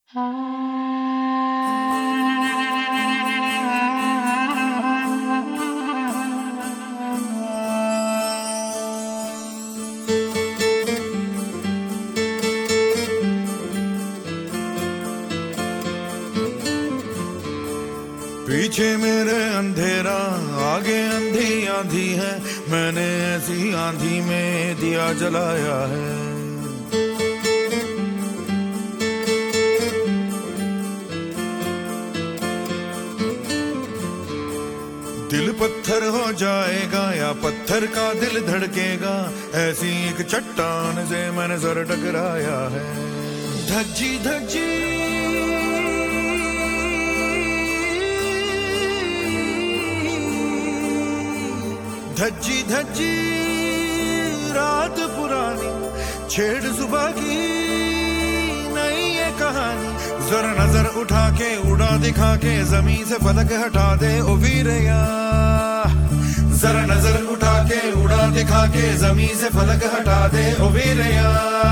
पीछे मेरे अंधेरा आगे अंधी आंधी है, मैंने ऐसी आंधी में दिया जलाया है। दिल पत्थर हो जाएगा या पत्थर का दिल धड़केगा, ऐसी एक चट्टान से मैंने सर टकराया है। धज्जी धज्जी धज्जी धज्जी रात पुरानी, छेड़ सुबह की नई ये कहानी। जरा नजर उठा के उड़ा दिखा के जमीन से फलक हटा दे ओ वीरया। जरा नजर उठा के उड़ा दिखा के जमीन से फलक हटा दे ओ वीरया।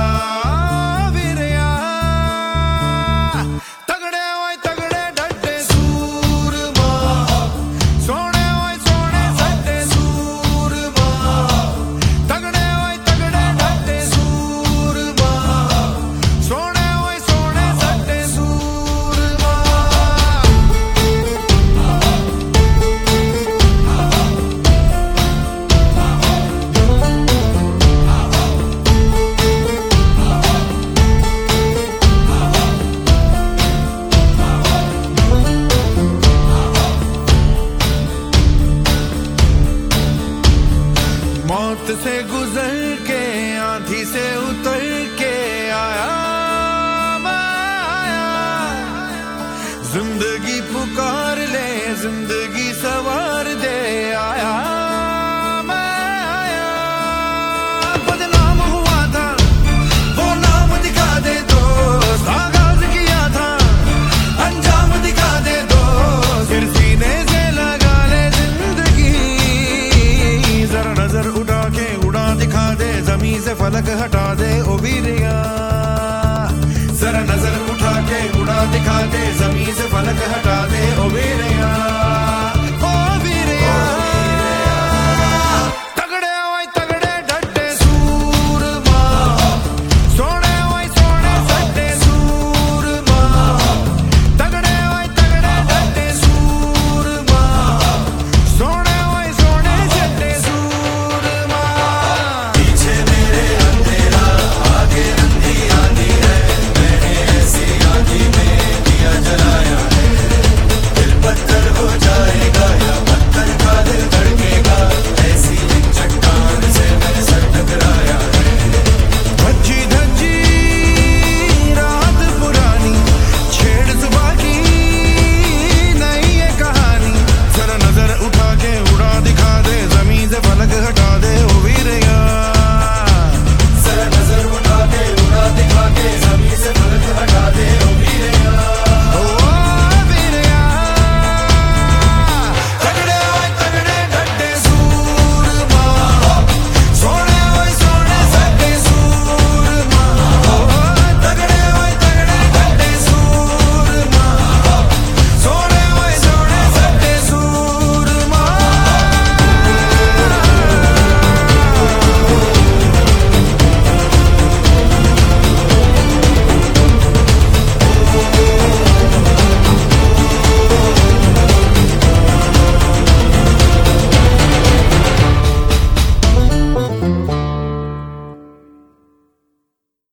मौत से गुजर के आंधी से उतर के आया मैं आया। जिंदगी पुकार ले जिंदगी सवार दे आया मैं आया। बदनाम हुआ था वो नाम दिखा दे दोस्त, आगाज किया था अंजाम दिखा दे दोस्त। फिर सीने से लगा ले जिंदगी, जरा नजर उठा के उड़ा दिखा दे जमीन से फलक हटा दे ओ वीरया। जरा नजर उठा के उड़ा दिखा दे जमीन से फलक हटा दे ओ वीरया।